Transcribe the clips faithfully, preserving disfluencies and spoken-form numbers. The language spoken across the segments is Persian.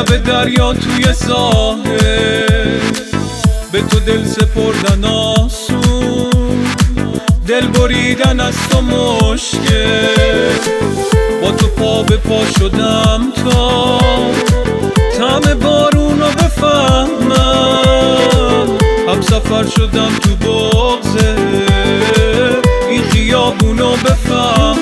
لب دریا توی ساحل، به تو دل سپردن آسون، دل بریدن از تو مشکل. با تو پا به پا شدم تا طعم بارونو بفهمم، هم سفر شدم تو بغضه این خیابونو بفهمم.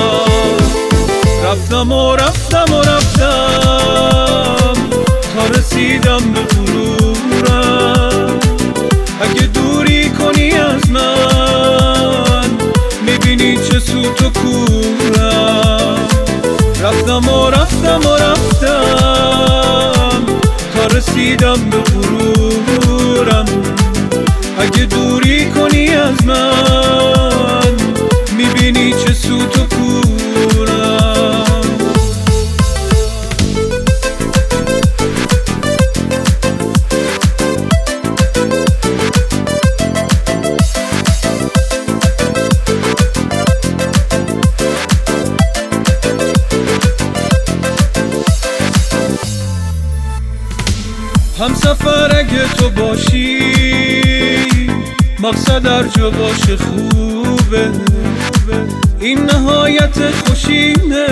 رفتم و رفتم و رفتم تا رسیدم به غرورم. اگه دوری کنی از من میبینی چه سوت و کورم. رفتم و رفتم و رفتم تا رسیدم به غرورم. اگه دوری کنی از من میبینی چه سوت و کورم. هم سفر اگه تو باشی مقصد هر جا باشه خوبه، این نهایت خوشیمه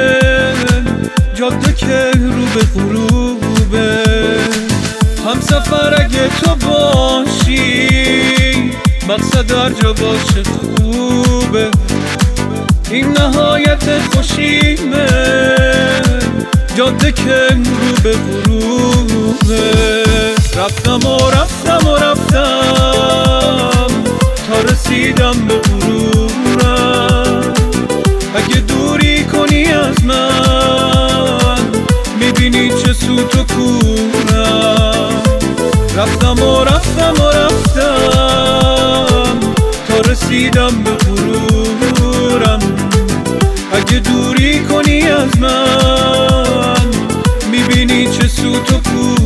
جاده که رو به غروبه. هم سفر اگه تو باشی مقصد هر جا باشه خوبه، این نهایت خوشیمه جاده که رو به غروبه. رفتم و رفتم و رفتم تا رسیدم به غرورم. اگه دوری کنی از من میبینی چه سوت و کورم. رفتم و رفتم و رفتم تا رسیدم به غرورم. اگه دوری کنی از من میبینی چه سوت و کورم.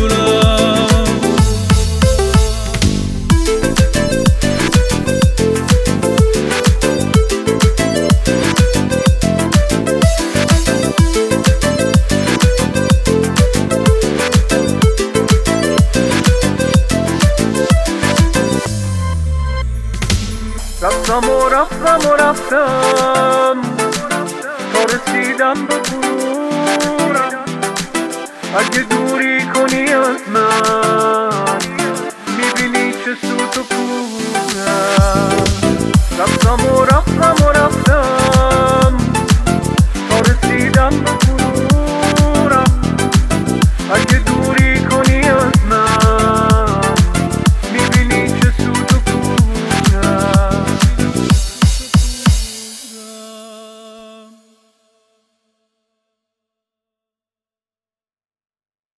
رفتم و رفتم و رفتم تا رسیدم به غرورم. اگه دوری کنی از من میبینی چه سوت و کورم. رفتم و رفتم و رفتم